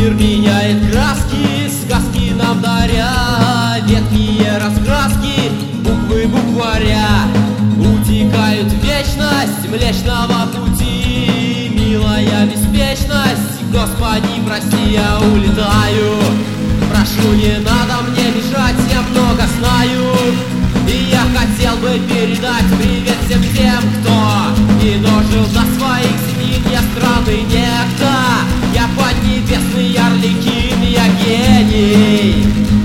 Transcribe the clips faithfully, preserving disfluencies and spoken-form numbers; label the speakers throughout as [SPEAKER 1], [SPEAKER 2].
[SPEAKER 1] Мир меняет краски, сказки нам даря, ветхие раскраски, буквы букваря утекают в вечность Млечного Пути. Милая беспечность, Господи, прости, я улетаю. Прошу, не надо мне мешать, я много знаю. И я хотел бы передать привет всем тем, кто не дожил до своих снин. Я странный некто, я поднебесный Арлекин, я гений.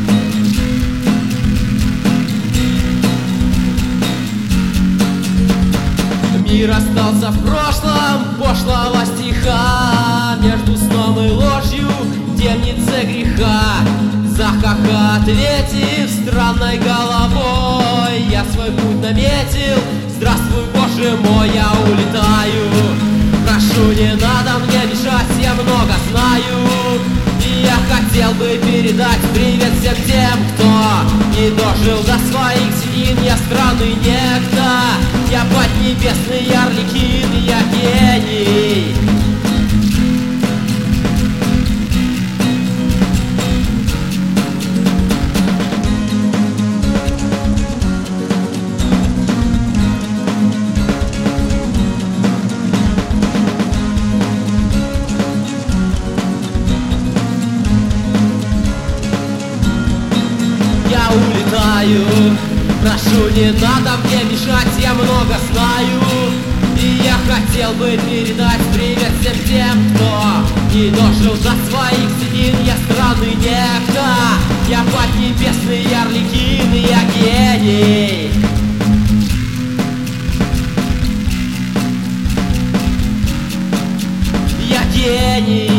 [SPEAKER 1] Мир остался в прошлом пошлого стиха, между сном и ложью темница греха. Захаха ответив странной головой, я свой путь наметил. Здравствуй, Боже мой, я улетаю. Прошу, не надо мне мешать, я много знаю. И я хотел бы передать привет всем тем, кто не дожил до своих снин. Я странный некто, я поднебесный Арлекин, я гений. Я улетаю, прошу, не надо мне мешать, я много знаю. И я хотел бы передать привет всем тем, кто не дожил до своих снин. Я странный некто, я поднебесный Арлекин, я гений. Я гений.